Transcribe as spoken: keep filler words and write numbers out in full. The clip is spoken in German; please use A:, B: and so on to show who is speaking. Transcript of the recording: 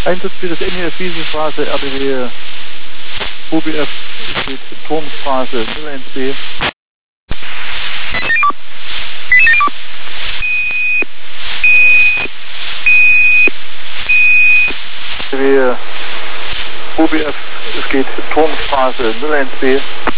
A: Einsatz für das N E F Wiesenstraße, R D W U B F steht Turmstraße null eins B. R D W U B F, es geht Turmstraße null eins B.